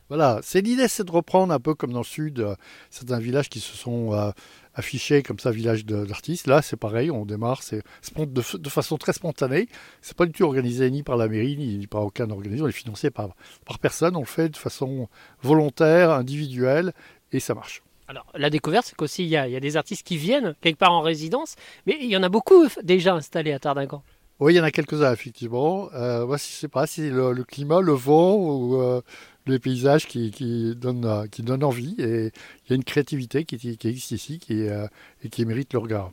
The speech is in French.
Voilà, c'est l'idée, c'est de reprendre un peu comme dans le sud, certains villages qui se sont affichés comme ça, village d'artistes. Là, c'est pareil, on démarre, de façon très spontanée. C'est pas du tout organisé ni par la mairie, ni par aucun organisme. On est financé par personne. On le fait de façon volontaire, individuelle, et ça marche. Alors, la découverte, c'est qu'aussi, il y a des artistes qui viennent quelque part en résidence, mais il y en a beaucoup déjà installés à Tardincan. Oui, il y en a quelques-uns, effectivement. Moi, je sais pas si c'est le climat, le vent ou les paysages qui donnent envie. Et il y a une créativité qui existe ici et qui mérite le regard.